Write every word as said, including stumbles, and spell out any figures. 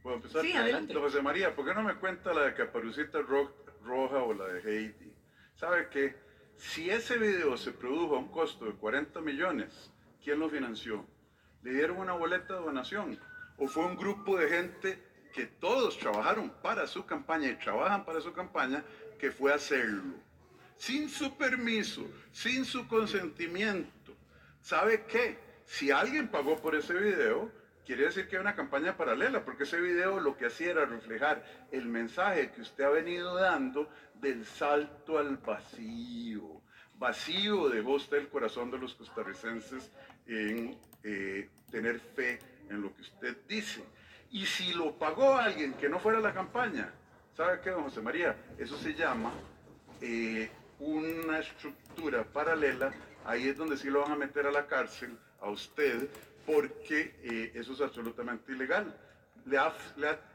¿Puedo empezar? Sí, adelante. Don José María, ¿por qué no me cuenta la de Caperucita Ro Roja o la de Heidi? ¿Sabe qué? Si ese video se produjo a un costo de cuarenta millones, ¿quién lo financió? ¿Le dieron una boleta de donación? ¿O fue un grupo de gente que todos trabajaron para su campaña y trabajan para su campaña que fue a hacerlo? Sin su permiso, sin su consentimiento. ¿Sabe qué? Si alguien pagó por ese video, quiere decir que hay una campaña paralela, porque ese video lo que hacía era reflejar el mensaje que usted ha venido dando del salto al vacío. Vacío dejó usted el corazón de los costarricenses en eh, tener fe en lo que usted dice. Y si lo pagó alguien que no fuera la campaña, ¿sabe qué, don José María? Eso se llama eh, una estructura paralela. Ahí es donde sí lo van a meter a la cárcel a usted, porque eh, eso es absolutamente ilegal. Le ha, le ha